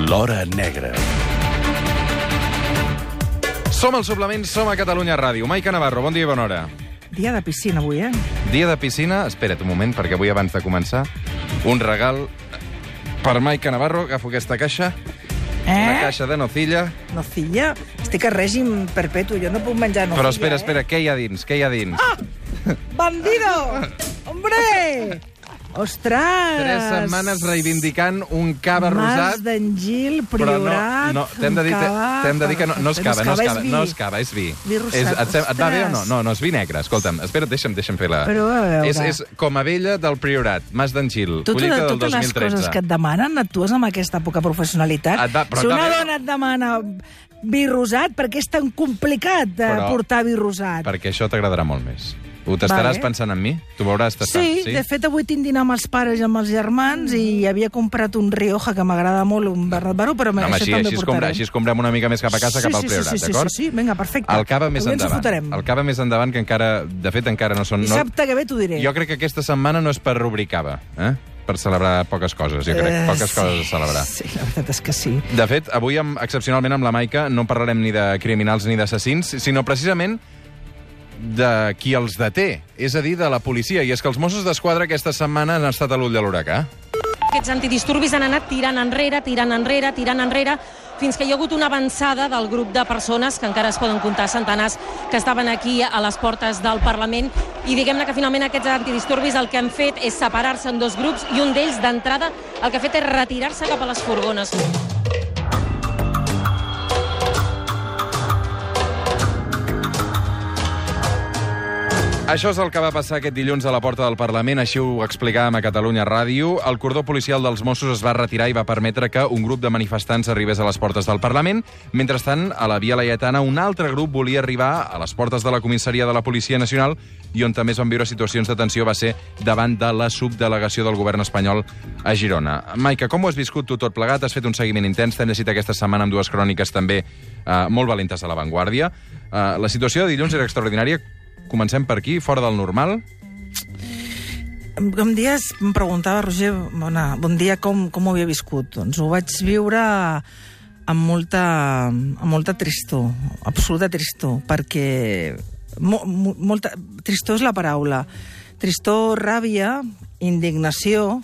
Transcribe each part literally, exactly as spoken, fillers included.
L'Hora Negra. Som al Suplement, som a Catalunya Ràdio. Maica Navarro, bon dia i bona hora. Dia de piscina avui, eh? Dia de piscina. Espera't un moment, perquè avui, abans de començar, un regal per Maica Navarro. Agafo aquesta caixa. Eh? Una caixa de nocilla. Nocilla? Estic a règim perpetu, jo no puc menjar nocilla, Però espera, eh? espera, què hi ha dins? Què hi ha dins? Ah! Bandido! Hombre! Ostres! Tres setmanes reivindicant un cava Mas rosat. d'Engil, Però Priorat... no, no, t'hem de dir, cava... t'hem de dir que no, no es cava, no es cava, vi. no es cava, és vi. Vi rosat, és, et, et va bé o no? ostres. No, no, és vi negre. Escolta'm, espera't, deixa'm, deixa'm fer la... Però a veure... És, és com a vella del Priorat, Mas d'Engil, Totes, collita del totes dos les mil tretze. coses que et demanen, actues amb aquesta poca professionalitat. Et va- però si et va una bé. dona et demana vi rosat, per què és tan complicat de Però- portar vi rosat? Perquè això t'agradarà molt més. Ho t'estaràs Vale. pensant en mi? Tu veuràs tastar, Sí, sí? de fet, avui tinc dinar amb els pares i amb els germans i havia comprat un Rioja que m'agrada molt, un Bernat Baró, però No, home, això així, també així, es portarem. compra, així es comprem una mica més cap a casa, Sí, cap al sí, Priorat, sí, sí, d'acord? Sí, sí, vinga, perfecte. El cava més Avui ens ho endavant. fotrem. El cava més endavant, que encara, de fet, encara no són... No... Dissabte que ve t'ho diré. Jo crec que aquesta setmana no és per obrir cava, eh? Per celebrar poques coses, jo crec. Eh, Poques sí, coses a celebrar. Sí, la veritat és que sí. De fet, avui, amb, excepcionalment, amb la Maica, no parlarem ni de criminals ni d'assassins, sinó precisament de qui els deté, és a dir, de la policia. I és que els Mossos d'Esquadra aquesta setmana han estat a l'ull de l'huracà. Aquests antidisturbis han anat tirant enrere, tirant enrere, tirant enrere, fins que hi ha hagut una avançada del grup de persones, que encara es poden comptar centenars, que estaven aquí a les portes del Parlament, i diguem-ne que finalment aquests antidisturbis el que han fet és separar-se en dos grups, i un d'ells, d'entrada, el que ha fet és retirar-se cap a les furgones. Això és el que va passar aquest dilluns a la porta del Parlament, així ho explicàvem a Catalunya Ràdio. El cordó policial dels Mossos es va retirar i va permetre que un grup de manifestants arribés a les portes del Parlament. Mentrestant, a la Via Laietana, un altre grup volia arribar a les portes de la comissaria de la Policia Nacional, i on també es van viure situacions de tensió va ser davant de la subdelegació del govern espanyol a Girona. Maica, com ho has viscut tu tot plegat? Has fet un seguiment intens, t'hem llegit aquesta setmana amb dues cròniques també eh, molt valentes a La Vanguardia. Eh, la situació de dilluns era extraordinària. Comencem per aquí, fora del normal. Un dia em preguntava, Roger, bona, bon dia, com, com ho havia viscut? Doncs ho vaig viure amb molta, amb molta tristor, absoluta tristor, perquè... Mo, mo, molta, tristor és la paraula. Tristor, ràbia, indignació,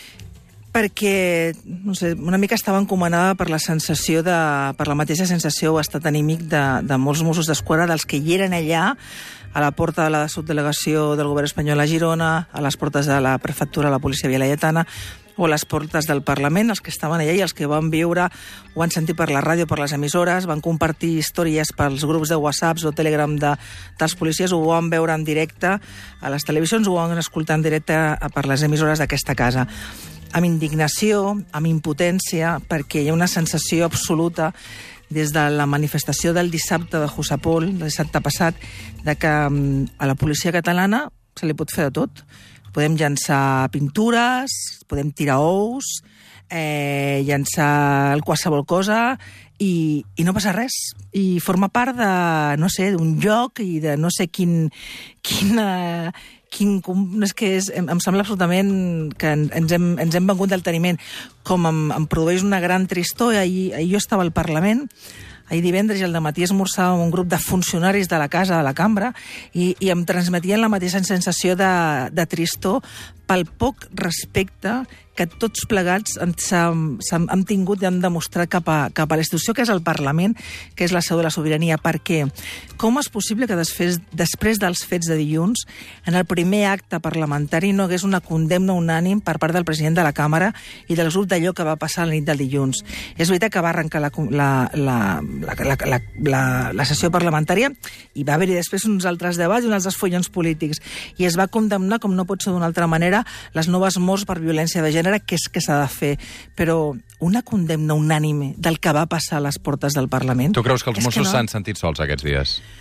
perquè, no sé, una mica estava encomanada per la sensació de, per la mateixa sensació o estat anímic de, de molts Mossos d'Esquadra, dels que hi eren allà, a la porta de la subdelegació del govern espanyol a Girona, a les portes de la prefectura de la policia Via Laietana, o a les portes del Parlament, els que estaven allà i els que van viure, ho han sentit per la ràdio, per les emissores, van compartir històries pels grups de WhatsApps o Telegram de, dels policies, ho van veure en directe a les televisions, ho van escoltar en directe per les emissores d'aquesta casa. Amb indignació, amb impotència, perquè hi ha una sensació absoluta des de la manifestació del dissabte de Jusapol, el dissabte passat, de que a la policia catalana se li pot fer de tot. Podem llançar pintures, podem tirar ous, eh, llançar qualsevol cosa i, i no passa res. I forma part de, no sé, d'un lloc i de no sé quin... quin eh, Quin, és que és, em, em sembla absolutament que ens hem, ens hem vengut del teniment. Com em, em produeix una gran tristor, ahir, ahir jo estava al Parlament, ahir divendres i al dematí esmorzava amb un grup de funcionaris de la casa, de la cambra, i, i em transmetien la mateixa sensació de, de tristor pel poc respecte que tots plegats hem tingut i hem demostrat cap a, cap a la institució que és el Parlament, que és la seu de la sobirania. Perquè com és possible que després, després dels fets de dilluns, en el primer acte parlamentari no hagués una condemna unànim per part del president de la Càmera i del grup d'allò que va passar la nit del dilluns? És veritat que va arrencar la, la, la, la, la, la, la, la sessió parlamentària i va haver-hi després uns altres debats i uns altres follons polítics, i es va condemnar, com no pot ser d'una altra manera, les noves morts per violència de gènere, que és que s'ha de fer. Però una condemna unànime del que va passar a les portes del Parlament... Tu creus que els és Mossos que no. s'han sentit sols aquests dies?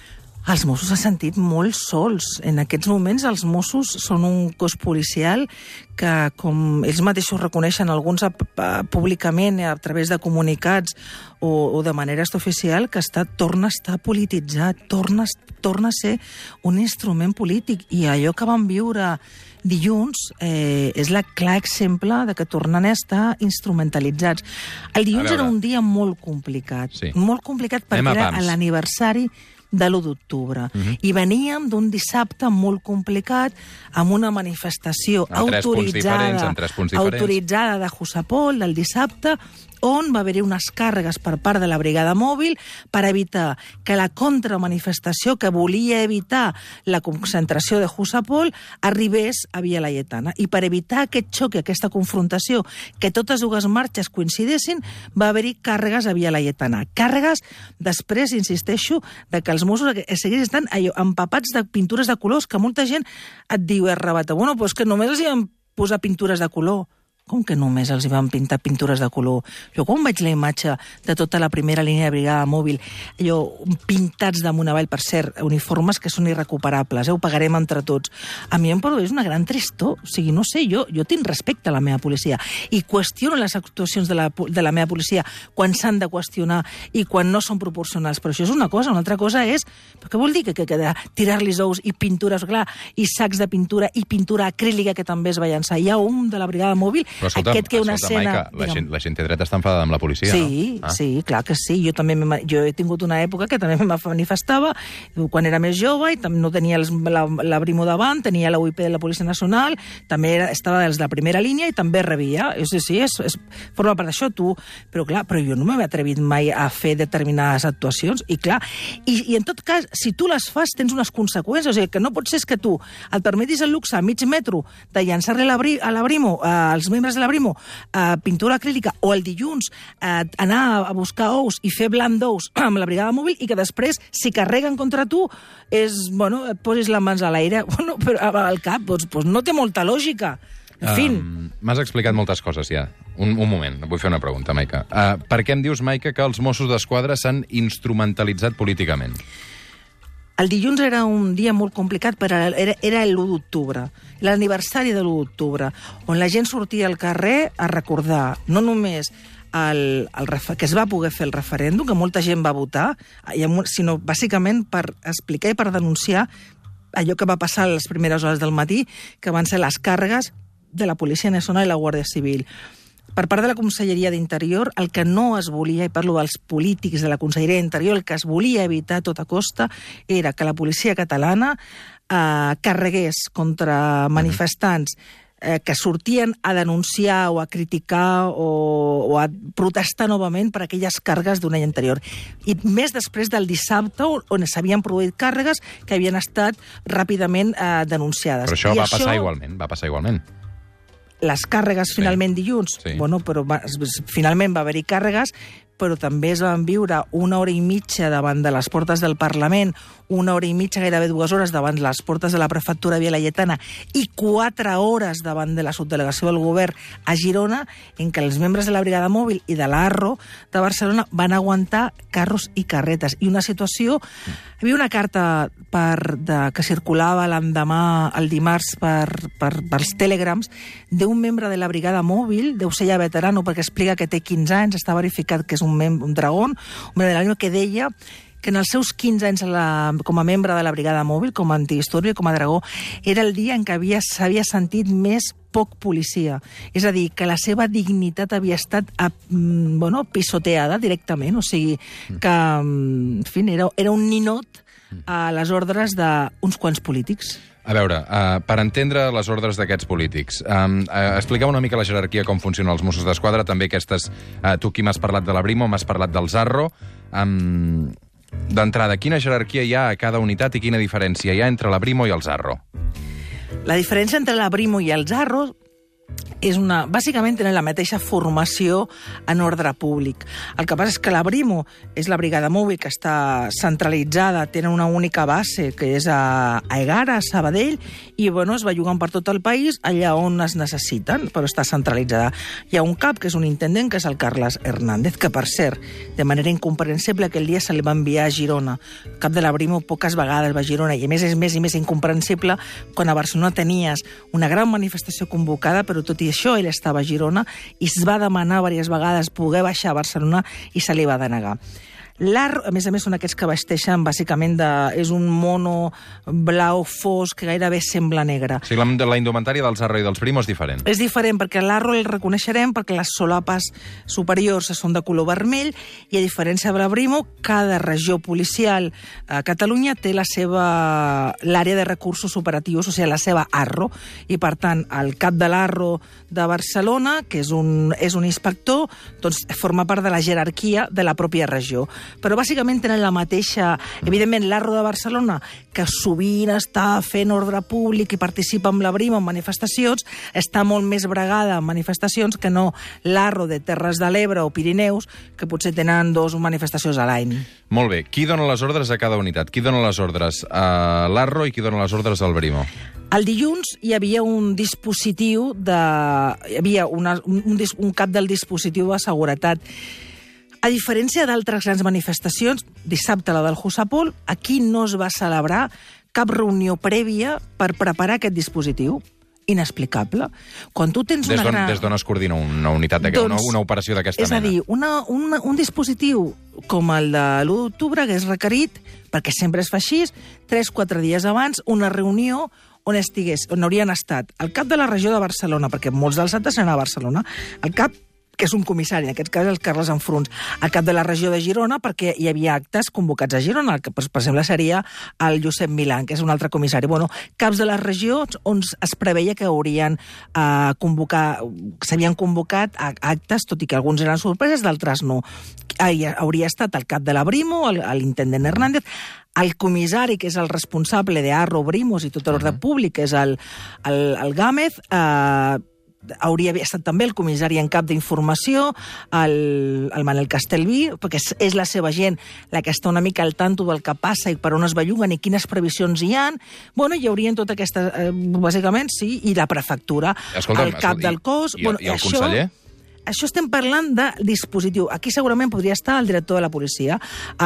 els Mossos s'han sentit molt sols. En aquests moments els Mossos són un cos policial que, com ells mateixos reconeixen, alguns a, a, públicament a través de comunicats o, o de manera extraoficial, que està, torna a estar polititzat, torna, torna a ser un instrument polític. I allò que vam viure dilluns eh, és la clar exemple de que tornen a estar instrumentalitzats. El dilluns era un dia molt complicat, sí. molt complicat perquè era l'aniversari de l'u d'octubre. Uh-huh. I veníem d'un dissabte molt complicat amb una manifestació autoritzada, autoritzada de Jusapol del dissabte, on va haver-hi unes càrregues per part de la brigada mòbil per evitar que la contramanifestació que volia evitar la concentració de Jusapol arribés a Via Laietana. I per evitar aquest xoc i aquesta confrontació, que totes dues marxes coincidessin, va haver-hi càrregues a Via Laietana. Càrregues, després, insisteixo, de que els Mossos segueixen estan allò, empapats de pintures de colors, que molta gent et diu, és rabata, bueno, doncs que només els hi van posar pintures de color. Com que només els hi van pintar pintures de color? Jo quan veig la imatge de tota la primera línia de brigada mòbil, allò, pintats damunt avall, per cert, uniformes que són irrecuperables, eh? Ho pagarem entre tots. A mi em produeix una gran tristor. O sigui, no sé, jo, jo tinc respecte a la meva policia i qüestiono les actuacions de la, de la meva policia quan s'han de qüestionar i quan no són proporcionals. Però això és una cosa. Una altra cosa és... Però què vol dir? Que, que, que tirar-li ous i pintures, clar, i sacs de pintura i pintura acrílica que també es va llançar. Hi ha un de la brigada mòbil. Però escolta, aquest que una escolta, escena... Maica, la, gent, la gent té dret a estar enfadada amb la policia, sí, no? Ah. Sí, clar que sí. Jo també jo he tingut una època que també me manifestava quan era més jove i també no tenia els, la, la Brimo davant, tenia la U I P de la Policia Nacional, també era, estava dels de primera línia i també rebia. Sí, sí, és, és, forma part d'això, tu. Però clar, però jo no m'he atrevit mai a fer determinades actuacions i clar, i, i en tot cas, si tu les fas, tens unes conseqüències. O sigui, que no pot ser que tu et permetis el luxe a mig metro de llançar-li a la Brimo, als membres de la Brimo, Uh, pintura acrílica, o el dilluns uh, anar a buscar ous i fer blanc d'ous amb la brigada mòbil i que després, si carreguen contra tu, és, bueno, et posis les mans a l'aire. Bueno, però al cap, doncs, doncs no té molta lògica. En fi. Um, M'has explicat moltes coses, ja. Un, un moment, vull fer una pregunta, Maica. Uh, per què em dius, Maica, que els Mossos d'Esquadra s'han instrumentalitzat políticament? El dilluns era un dia molt complicat, però era, era l'u d'octubre, l'aniversari de l'u d'octubre, on la gent sortia al carrer a recordar no només el, el, que es va poder fer el referèndum, que molta gent va votar, sinó bàsicament per explicar i per denunciar allò que va passar a les primeres hores del matí, que van ser les càrregues de la Policia Nacional i la Guàrdia Civil. Per part de la Conselleria d'Interior, el que no es volia, i parlo dels polítics de la Conselleria d'Interior, el que es volia evitar a tota costa era que la policia catalana eh, carregués contra manifestants eh, que sortien a denunciar o a criticar o, o a protestar novament per aquelles càrregues d'un any anterior. I més després del dissabte, on s'havien produït càrregues que havien estat ràpidament eh, denunciades. Però això I va això... passar igualment, va passar igualment. Les càrregues finalment sí. dilluns, sí. bueno, però va, finalment va haver-hi càrregues, però també es van viure una hora i mitja davant de les portes del Parlament, una hora i mitja, gairebé dues hores, davant de les portes de la prefectura de Via Laietana i quatre hores davant de la subdelegació del govern a Girona, en què els membres de la Brigada Mòbil i de l'Arro de Barcelona van aguantar carros i carretes. I una situació... Hi havia una carta per, de, que circulava l'endemà, el dimarts, per, per, pels telegrams, d'un membre de la Brigada Mòbil, deu ser ja veterano, perquè explica que té quinze anys, està verificat que és un, mem un dragón, un membre de l'ànima, que deia que en els seus quinze anys la, com a membre de la Brigada Mòbil, com a antidisturbi, com a dragó, era el dia en què s'havia sentit més poc policia. És a dir, que la seva dignitat havia estat a, bueno, pisoteada directament. O sigui, que en fi, era, era un ninot a les ordres d'uns quants polítics. A veure, uh, per entendre les ordres d'aquests polítics, um, uh, expliqueu una mica la jerarquia, com funcionen els Mossos d'Esquadra, també aquestes... Uh, tu qui m'has parlat de la Brimo, m'has parlat del Zarro. Um, D'entrada, quina jerarquia hi ha a cada unitat i quina diferència hi ha entre la Brimo i el Zarro? La diferència entre la Brimo i el Zarro és una, bàsicament tenen la mateixa formació en ordre públic. El que passa és que la Brimo és la brigada mòbil que està centralitzada, tenen una única base, que és a, a Egara, a Sabadell, i bueno, es belluguen per tot el país allà on es necessiten, però està centralitzada. Hi ha un cap, que és un intendent, que és el Carles Hernández, que per cert, de manera incomprensible, aquell dia se li va enviar a Girona. El cap de la Brimo poques vegades va a Girona, i a més és més i més incomprensible quan a Barcelona tenies una gran manifestació convocada, però tot i això ell estava a Girona i es va demanar diverses vegades poder baixar a Barcelona i se li va denegar. L'Arro, a més a més, són aquests que vesteixen bàsicament de... és un mono blau fosc que gairebé sembla negre. O sigui, la, la indumentària dels Arro i dels Brimo és diferent. És diferent, perquè l'Arro el reconeixerem perquè les solapes superiors són de color vermell i, a diferència de la Brimo, cada regió policial a Catalunya té la seva... l'àrea de recursos operatius, o sigui, la seva Arro. I, per tant, el cap de l'Arro de Barcelona, que és un, és un inspector, doncs forma part de la jerarquia de la pròpia regió. Però bàsicament tenen la mateixa... Evidentment, l'Arro de Barcelona, que sovint està fent ordre públic i participa amb la Brimo en manifestacions, està molt més bregada en manifestacions que no l'Arro de Terres de l'Ebre o Pirineus, que potser tenen dos manifestacions a l'any. Molt bé. Qui dona les ordres a cada unitat? Qui dona les ordres a l'Arro i qui dona les ordres al Brimo? El dilluns hi havia un dispositiu de... Hi havia una, un, un, un cap del dispositiu de seguretat. A diferència d'altres grans manifestacions, dissabte la del Jusapol, aquí no es va celebrar cap reunió prèvia per preparar aquest dispositiu. Inexplicable. Quan tu tens des una gran... Des d'on es coordina una unitat, doncs, una, una operació d'aquesta mena? És a dir, una, una, un dispositiu com el de l'u d'octubre que és requerit, perquè sempre es fa així, tres o quatre dies abans, una reunió on estigués, on haurien estat el cap de la regió de Barcelona, perquè molts dels altres eren a Barcelona, el cap que és un comissari, en aquest cas el Carles Enfruns, al cap de la regió de Girona, perquè hi havia actes convocats a Girona, el que, per exemple, seria el Josep Milán, que és un altre comissari. Bueno, caps de les regions on es preveia que haurien eh, convocar, s'havien convocat actes, tot i que alguns eren sorpreses, d'altres no. Hauria estat el cap de la Brimo, l'intendent Hernández, el comissari, que és el responsable d'Arro, Brimos i tot l'ordre públic, que és el, el, el Gámez, eh, hauria estat també el comissari en cap d'informació, el, el Manel Castelví, perquè és, és la seva gent la que està una mica al tanto del que passa i per on es belluguen i quines previsions hi han. Bueno, hi haurien tot aquesta... Eh, bàsicament, sí, i la prefectura, escolta'm, el cap escolta, del cos... I, bueno, i el això, conseller? Això estem parlant de dispositiu. Aquí segurament podria estar el director de la policia,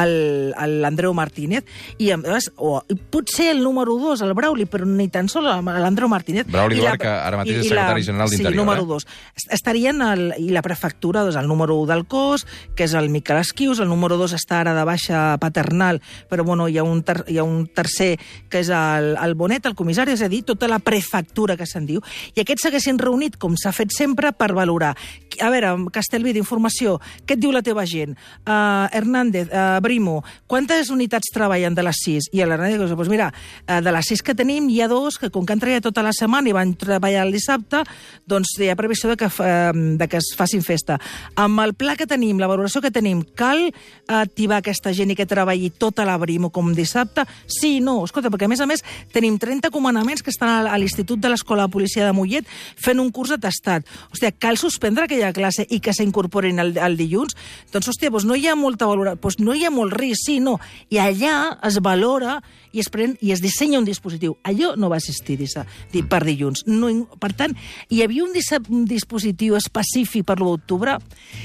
l'Andreu Martínez, i, o, i potser el número dos, el Brauli, però ni tan sol l'Andreu Martínez. Brauli Duart, que ara mateix és secretari general d'Interior. Sí, número eh? dos. Estarien, el, i la prefectura, doncs, el número un del cos, que és el Miquel Esquius, el número dos està ara de baixa paternal, però bueno, hi ha un, ter, hi ha un tercer, que és el, el Bonet, el comissari, és a dir, tota la prefectura que se'n diu, i aquests s'haguessin reunit, com s'ha fet sempre, per valorar. A veure, Castelví, d'informació, què et diu la teva gent? Uh, Hernández, uh, Brimo, quantes unitats treballen de les sis? I l'Hernández diu, doncs mira, uh, de les sis que tenim, hi ha dos que, com que han treballat tota la setmana i van treballar el dissabte, doncs hi ha previsió de que, uh, de que es facin festa. Amb el pla que tenim, la valoració que tenim, cal activar aquesta gent i que treballi tota la Brimo com dissabte? Sí, no, escolta, perquè a més a més tenim trenta comandaments que estan a l'Institut de l'Escola de Policia de Mollet fent un curs atestat. Hòstia, cal suspendre aquella classe i que s'incorporin el, el dilluns? Doncs, hòstia, doncs no hi ha molta valoració, doncs no hi ha molt risc, sí, no. I allà es valora i es pren i es dissenya un dispositiu. Allò no va assistir per dilluns. No, per tant, hi havia un, un dispositiu específic per l'u d'octubre.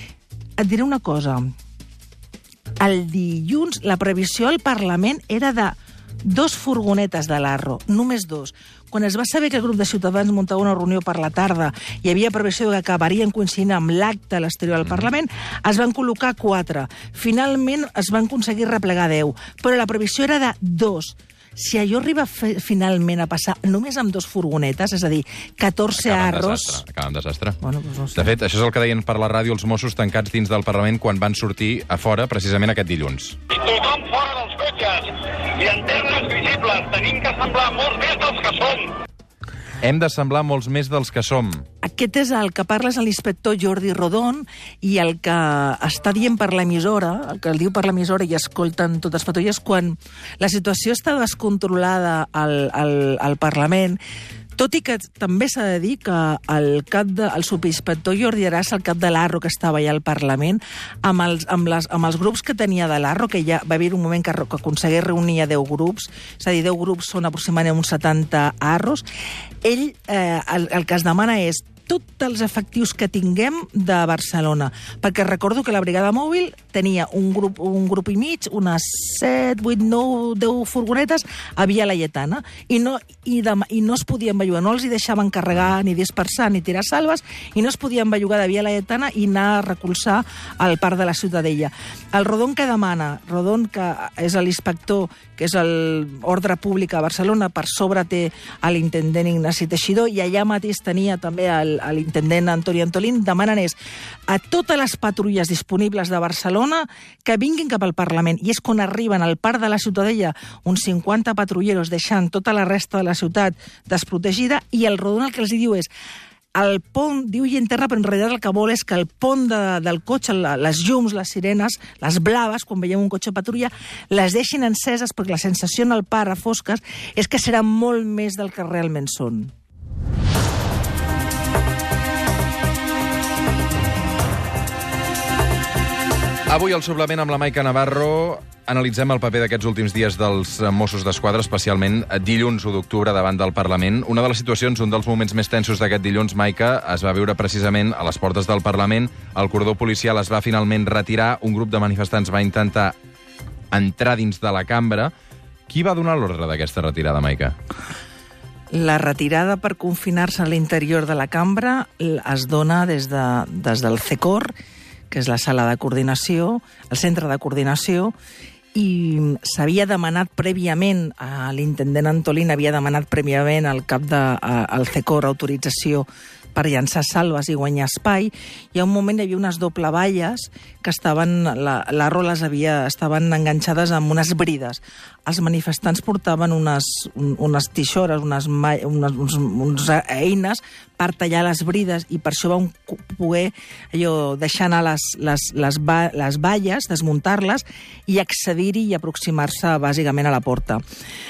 Et diré una cosa. El dilluns, la previsió al Parlament era de dos furgonetes de l'Arro, només dos. Quan es va saber que el grup de ciutadans muntava una reunió per la tarda i hi havia previsió que acabarien coincidint amb l'acte a l'exterior del Parlament, es van col·locar quatre. Finalment es van aconseguir replegar deu, però la previsió era de dos. Si allò arriba finalment a passar només amb dos furgonetes, és a dir, catorze arros... Acaba en desastre. Bueno, doncs no sé. De fet, això és el que deien per la ràdio els Mossos tancats dins del Parlament quan van sortir a fora precisament aquest dilluns. I tothom fora dels cotxes i en termes visibles. Tenim que semblar molts més dels que som. Hem de semblar molts més dels que som. Aquest és el que parles a l'inspector Jordi Rodon i el que està dient per l'emissora, el que el diu per l'emissora i escolten totes patrulles, quan la situació està descontrolada al, al, al Parlament, Tot i que també s'ha de dir que el, cap de, el subinspector Jordi Aràs, el cap de l'Arro que estava allà al Parlament, amb els, amb, les, amb els grups que tenia de l'Arro, que ja va haver un moment que, que aconsegueix reunir a deu grups, és a dir, deu grups són aproximadament uns setanta arros, ell eh, el, el que es demana és tots els efectius que tinguem de Barcelona. Perquè recordo que la brigada mòbil tenia un grup, un grup i mig, unes set, vuit, nou, deu furgonetes a Via Laietana, i no, i, de, i no es podien bellugar, no els hi deixaven carregar, ni dispersar, ni tirar salves, i no es podien bellugar de Via Laietana i anar a recolzar al parc de la Ciutadella. El Rodon que demana, Rodon, que és l'inspector, que és l'ordre públic a Barcelona, per sobre té l'intendent Ignasi Teixidor, i allà mateix tenia també el a l'intendent Antoni Antolín, demanen és a totes les patrulles disponibles de Barcelona que vinguin cap al Parlament. I és quan arriben al parc de la Ciutadella uns cinquanta patrulleros deixant tota la resta de la ciutat desprotegida, i el Rodon el que els diu és el pont, diu i enterra, però en realitat el que vol és que el pont de, del cotxe, les llums, les sirenes, les blaves, quan veiem un cotxe patrulla, les deixin enceses, perquè la sensació en el parc a fosques és que seran molt més del que realment són. Avui al suplement amb la Maica Navarro analitzem el paper d'aquests últims dies dels Mossos d'Esquadra, especialment dilluns u d'octubre davant del Parlament. Una de les situacions, un dels moments més tensos d'aquest dilluns, Maica, es va viure precisament a les portes del Parlament. El cordó policial es va finalment retirar, un grup de manifestants va intentar entrar dins de la cambra. Qui va donar l'ordre d'aquesta retirada, Maica? La retirada per confinar-se a l'interior de la cambra es dona des, de, des del C E C O R, que és la sala de coordinació, el centre de coordinació, i s'havia demanat prèviament, a l'intendent Antolín havia demanat prèviament al cap del C E C O R autorització per llançar salves i guanyar espai. Hi ha un moment hi havia unes doble valles que estaven, la, la roles havia, estaven enganxades amb unes brides. Els manifestants portaven unes, unes tixores, unes, unes, unes, unes eines per tallar les brides, i per això van poder allò, deixar anar les, les, les, les valles, desmuntar-les i accedir-hi i aproximar-se bàsicament a la porta.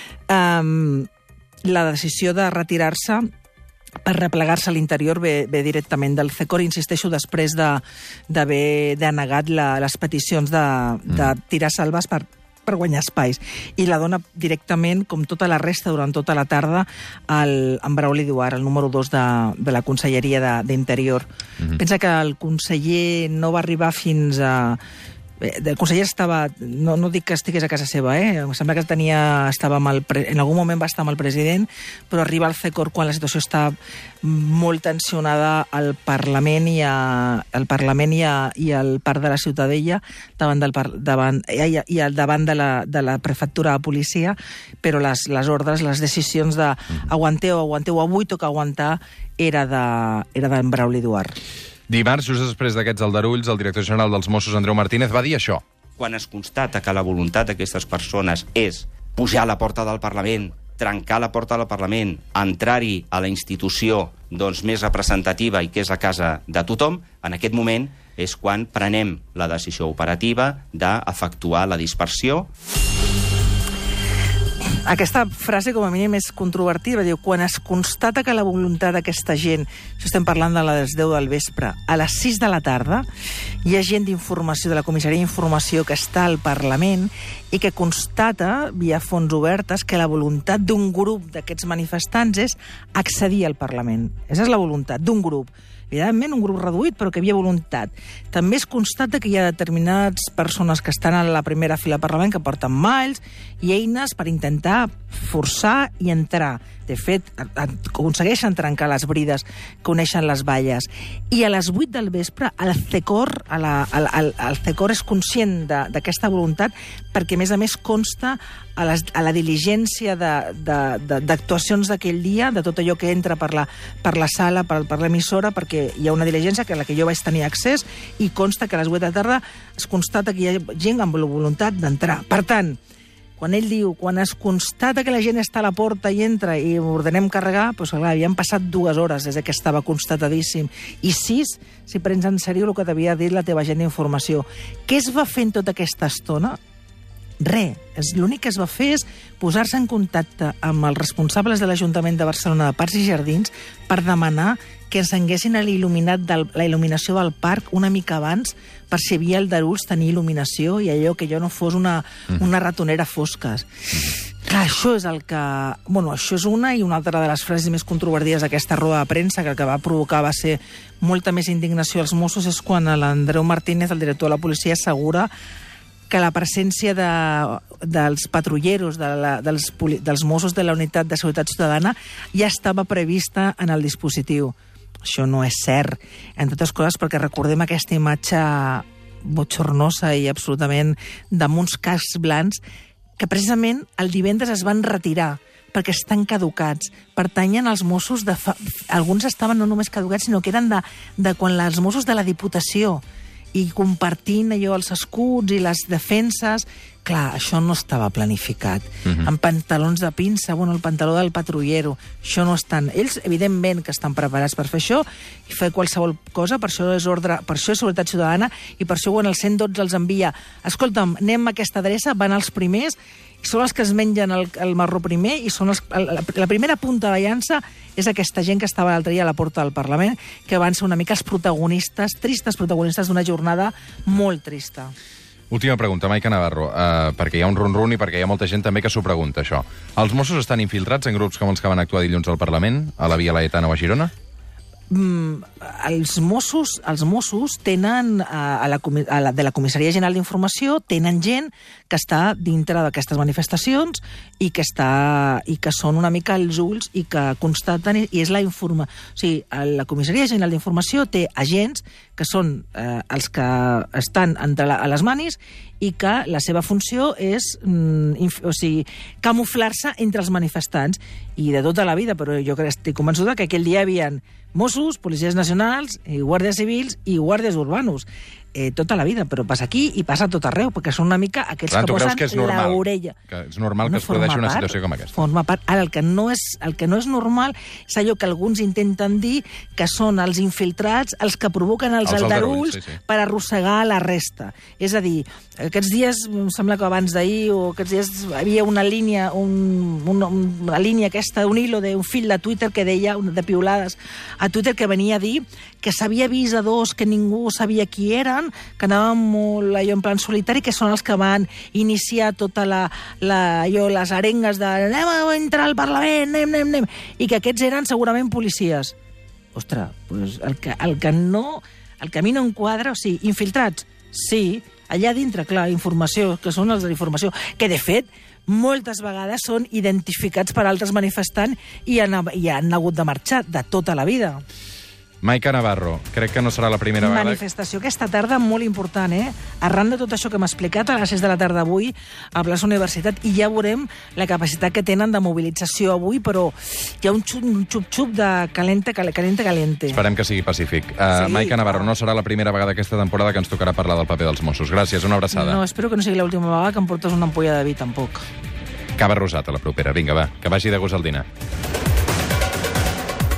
Um, la decisió de retirar-se per replegar-se a l'interior ve, ve directament del C E C O R, insisteixo, després d'haver de, denegat la, les peticions de, de tirar salves per, per guanyar espais. I la dona directament, com tota la resta, durant tota la tarda, al, en Brauli Duart, el número dos de, de la Conselleria d'Interior. Mm-hmm. Pensa que el conseller no va arribar fins a... El conseller estava, no, no dic que estigués a casa seva, eh? Em sembla que tenia, estava amb el, en algun moment va estar amb el president, però arriba al C E C O R quan la situació està molt tensionada al Parlament i, a, al Parlament i, a, i al Parc de la Ciutadella, davant, del, davant, i, i al davant de la, de la prefectura de policia, però les, les ordres, les decisions de aguanteu, aguanteu, avui toca aguantar, era d'en de, era Brauli Duart. Dimarts, just després d'aquests aldarulls, el director general dels Mossos, Andreu Martínez, va dir això. Quan es constata que la voluntat d'aquestes persones és pujar a la porta del Parlament, trencar la porta del Parlament, entrar-hi a la institució doncs, més representativa i que és la casa de tothom, en aquest moment és quan prenem la decisió operativa d'efectuar la dispersió. Aquesta frase, com a mínim, és controvertida. Diu, quan es constata que la voluntat d'aquesta gent, això estem parlant de les deu del vespre, a les sis de la tarda, hi ha gent d'informació, de la comissaria d'informació que està al Parlament i que constata, via fonts obertes, que la voluntat d'un grup d'aquests manifestants és accedir al Parlament. Aquesta és la voluntat d'un grup. Evidentment, un grup reduït, però que hi havia voluntat. També es constata que hi ha determinades persones que estan a la primera fila del Parlament que porten malls i eines per intentar forçar i entrar. De fet, aconsegueixen trencar les brides que uneixen les valles. I a les vuit del vespre, el C E C O R, a la, el, el, el C E C O R és conscient d'aquesta voluntat perquè, a més a més, consta a, les, a la diligència d'actuacions d'aquell dia, de tot allò que entra per la, per la sala, per, per l'emissora, perquè hi ha una diligència que a la que jo vaig tenir accés i consta que a les vuit de la tarda es constata que hi ha gent amb la voluntat d'entrar. Per tant, quan ell diu, quan es constata que la gent està a la porta i entra i ordenem carregar, doncs clar, havien passat dues hores des que estava constatadíssim. I sis, si prens en sèrio el que t'havia dit la teva gent d'informació. Què es va fer en tota aquesta estona? Res. L'únic que es va fer és posar-se en contacte amb els responsables de l'Ajuntament de Barcelona de Parcs i Jardins per demanar que encenguessin l'il·luminat del, la il·luminació del parc una mica abans per si havia aldarulls tenir il·luminació i allò que allò no fos una, una ratonera fosques. Clar, això és el que... Bueno, això és una, i una altra de les frases més controvertides d'aquesta roda de premsa, que el que va provocar va ser molta més indignació als Mossos, és quan l'Andreu Martínez, el director de la policia, assegura que la presència de, dels patrulleros, de la, dels, dels Mossos de la Unitat de Seguretat Ciutadana ja estava prevista en el dispositiu. Això no és cert, entre altres coses perquè recordem aquesta imatge bochornosa i absolutament amb uns cascs blancs que precisament el divendres es van retirar perquè estan caducats. Pertanyen als Mossos de fa... Alguns estaven no només caducats, sinó que eren de, de quan els Mossos de la Diputació, i compartint allò, els escuts i les defenses. Clar, això no estava planificat. Uh-huh. Amb pantalons de pinça, bueno, el pantaló del patrullero, això no estan... Ells, evidentment, que estan preparats per fer això i fer qualsevol cosa, per això és ordre, per això és seguretat ciutadana, i per això quan el cent dotze els envia, escolta'm, anem a aquesta adreça, van els primers, i són els que es mengen el, el marró primer, i són els, la, la primera punta de llança és aquesta gent que estava l'altre dia a la porta del Parlament, que van ser una mica els protagonistes, tristes protagonistes d'una jornada molt trista. Última pregunta, Maica Navarro, uh, perquè hi ha un run-run i perquè hi ha molta gent també que s'ho pregunta, això. Els Mossos estan infiltrats en grups com els que van actuar dilluns al Parlament, a la Via Laietana o a Girona? Mm, els Mossos, els Mossos tenen, a la, a la, de la Comissaria General d'Informació, tenen gent que està dintre d'aquestes manifestacions i que, està, i que són una mica els ulls i que constaten, i és la informa... O sigui, la Comissaria General d'Informació té agents que són eh, els que estan entre la, a les manis i que la seva funció és mm, inf, o sigui, camuflar-se entre els manifestants, i de tota la vida, però jo crec, estic convençuda que aquell dia hi havia Mossos, policies nacionals, i guàrdies civils i guàrdies urbanos. Eh, tota la vida, però passa aquí i passa tot arreu, perquè són una mica aquests Clar, que posen que és normal, l'orella. Que és normal no que es produeixi una part, situació com aquesta. Forma part. Ara, el que, no és, el que no és normal és allò que alguns intenten dir que són els infiltrats els que provoquen els, els aldarulls, sí, sí. per arrossegar la resta. És a dir, aquests dies, em sembla que abans d'ahir, o aquests dies havia una línia, un, una, una línia aquesta, un hilo d'un fil de Twitter que deia, de piulades, a Twitter, que venia a dir que s'havia vist a dos que ningú sabia qui eren, que anaven molt allò en plan solitari, que són els que van iniciar tota la, la, allò, les arengues de anem a entrar al Parlament, anem, anem, anem, i que aquests eren segurament policies. Ostres, pues el, que, el que no, el que a mi no enquadra, o sigui, infiltrats, sí, allà dintre, clar, informació, que són els de la informació, que de fet moltes vegades són identificats per altres manifestants i han, i han hagut de marxar de tota la vida. Maica Navarro, crec que no serà la primera vegada... Manifestació aquesta tarda molt important, eh? Arran de tot això que m'ha explicat, a les sis de la tarda avui, a Plaça Universitat, i ja veurem la capacitat que tenen de mobilització avui, però hi ha un xup-xup de calente, calente, calente. Esperem que sigui pacífic. Uh, sí. Maica Navarro, no serà la primera vegada aquesta temporada que ens tocarà parlar del paper dels Mossos. Gràcies, una abraçada. No, espero que no sigui l'última vegada que em portes una ampolla de vi, tampoc. Cava rosat a la propera. Vinga, va, que vagi de gust al dinar.